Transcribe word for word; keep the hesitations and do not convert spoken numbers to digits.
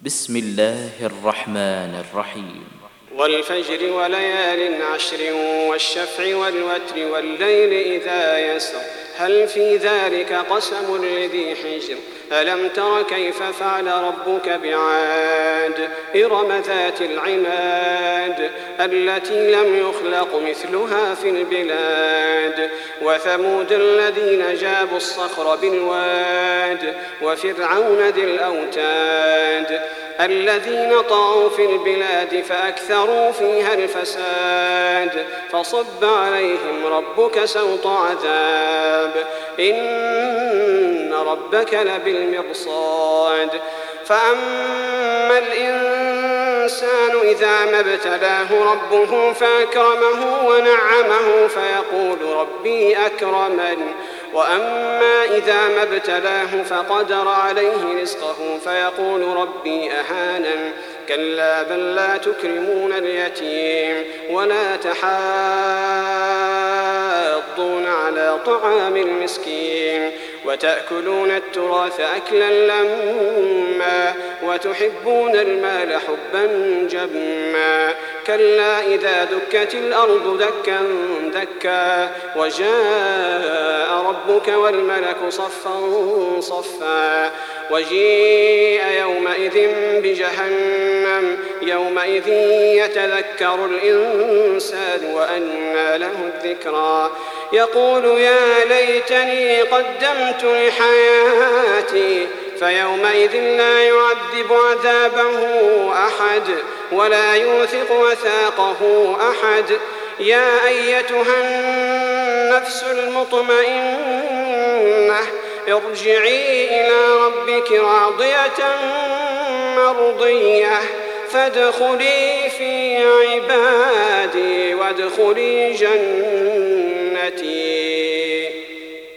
بسم الله الرحمن الرحيم والفجر وليال عشر والشفع والوتر والليل إذا يسر هل في ذلك قسم لذي حجر ألم تر كيف فعل ربك بعاد إرم ذات العماد التي لم يخلق مثلها في البلاد وثمود الذين جابوا الصخر بالواد وفرعون ذي الأوتاد الذين طغوا في البلاد فأكثروا فيها الفساد فصب عليهم ربك سوط عذاب إن ربك لبالمرصاد فأما الإنسان إذا ما ابتلاه ربه فأكرمه ونعمه فيقول ربي أكرمن وأما إذا ما ابتلاه فقدر عليه رزقه فيقول ربي أهانن كلا بل لا تكرمون اليتيم ولا تحاضون على طعام المسكين وتأكلون التراث أكلا لما وتحبون المال حبا جما كلا إذا دكت الأرض دكا دكا وجاء ربك والملك صفا صفا وجيء يومئذ بجهنم يومئذ يتذكر الإنسان وأنى له الذكرى يقول يا ليتني قدمت لحياتي فيومئذ لا يعذب عذابه أحد ولا يوثق وثاقه أحد يا أيتها النفس المطمئنة ارجعي إلى ربك راضية مرضية فادخلي في عبادي وادخلي جنتي.